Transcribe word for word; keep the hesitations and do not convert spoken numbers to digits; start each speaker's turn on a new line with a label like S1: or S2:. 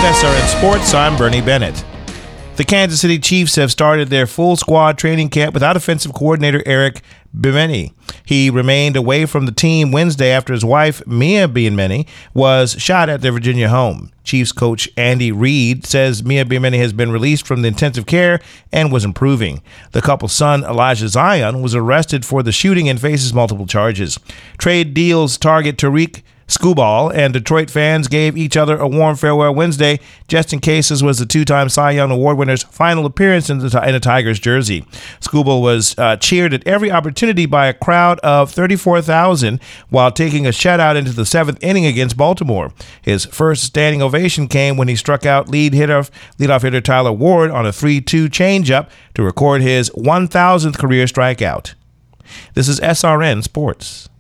S1: S R N Sports, I'm Bernie Bennett. The Kansas City Chiefs have started their full squad training camp without offensive coordinator Eric Bieniemy. He remained away from the team Wednesday after his wife, Mia Bieniemy, was shot at their Virginia home. Chiefs coach Andy Reid says Mia Bieniemy has been released from the intensive care and was improving. The couple's son, Elijah Zion, was arrested for the shooting and faces multiple charges. Trade deals target Tariq Skubal, and Detroit fans gave each other a warm farewell Wednesday, just in case this was the two-time Cy Young Award winner's final appearance in, the, in a Tigers jersey. Skubal was uh, cheered at every opportunity by a crowd of thirty-four thousand while taking a shutout into the seventh inning against Baltimore. His first standing ovation came when he struck out lead hitter, leadoff hitter Tyler Ward on a three two changeup to record his one thousandth career strikeout. This is S R N Sports.